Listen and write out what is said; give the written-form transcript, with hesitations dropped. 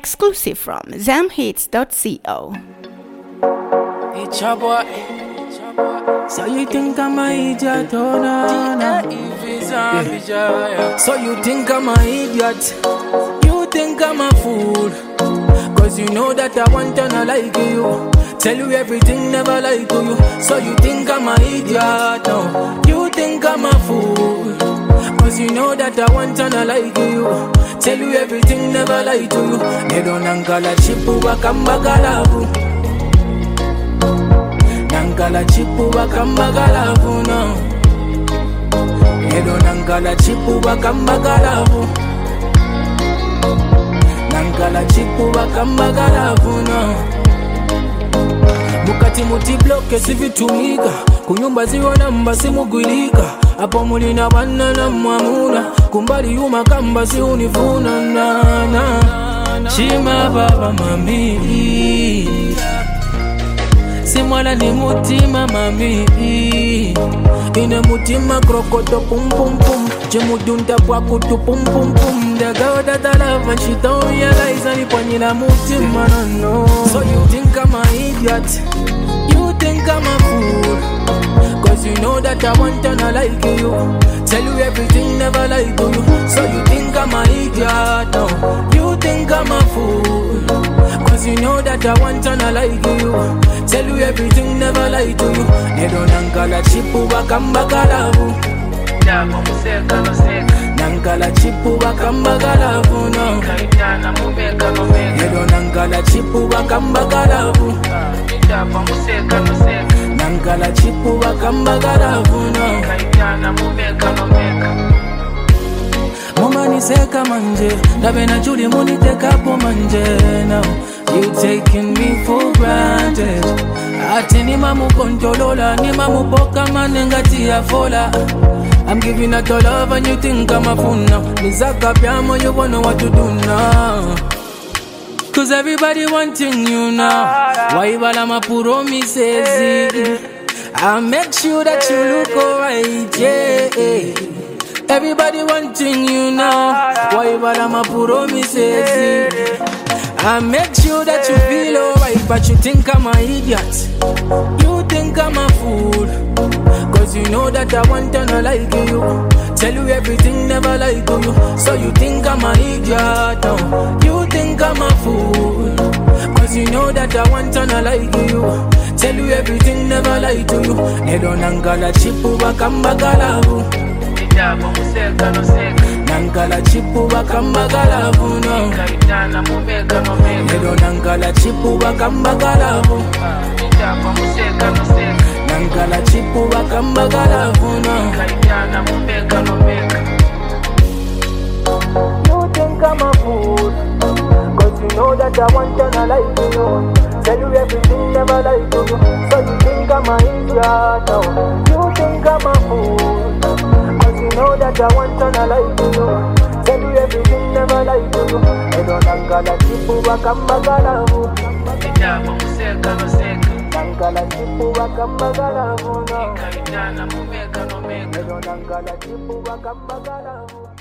Exclusive from zamhits.co. It's your boy. So you think I'm a idiot, oh no, no. So you think I'm a idiot, you think I'm a fool, cause you know that I want to not like you, tell you everything, never lie to you. So you think I'm a idiot, no. You think I'm a fool, cause you know that I want to not like you, tell you everything, never lie to you. Nedo nankala chipu wakambagalavu, nankala chipu wakambagalavu, no. Nedo nankala chipu wakambagalavu, nankala chipu wakambagalavu, no. Mukati muti bloke sivitumika, kunyumba ziona mbasi mugwilika, hapo mulina wana na mwamuna, kumbali yuma kamba si unifuna na na. Chima baba mami, si mwana ni mutima mami, ine mutima krokoto pum pum pum, chimudunda kwa kutu pum pum pum. The girl that I love and she don't realize aliponyina mutima no. So you think I'm a idiot, you think I'm a fool, cause you know that I want to not like you, tell you everything, never lie to you. So you think I'm a idiot, no. You think I'm a fool, cause you know that I want to not like you, tell you everything, never lie to you. Nedo nankala chipu wakambagalavu, nankala chipu wakambagalavu, no. Nedo nankala chipu wakambagalavu, nankala chipu wakambagalavu, no. Mama ni seka manje, dabe na juli muni teka po manje now. You taking me for granted, ati ni mamu kontolola, ni mamu poka manengati ya fola. I'm giving out your love and you think I'm a fool now. Nizaka piamo, you wanna what to do now, cause everybody wanting you now. Why balama promises, I'll make sure that you look alright, yeah. Everybody wanting you now. Why balama promises, I'll make sure that you feel alright. But you think I'm a idiot, you think I'm a fool, cause you know that I want to not like you, tell you everything, never lie to you. So you think I'm a idiot, no. You think I'm a fool, cause you know that I want to not like you, tell you everything, never lie to you. Nedo nankala chipu wakambagalavu, nankala chipu wakambagalavu, no. Nedo nankala chipu wakambagalavu, nankala chipu wakambagalavu, no. You think I'm a fool, cause you know that I want to not lie to you, tell you everything, never lie to you. So you think I'm a idiot, no. You think I'm a fool, cause you know that I want to not lie to you, tell you everything, never lie to you. Nedo nankala chipu wakambagalavu, nankala chipu wakambagalavu, no. Nedo nankala chipu wakambagalavu.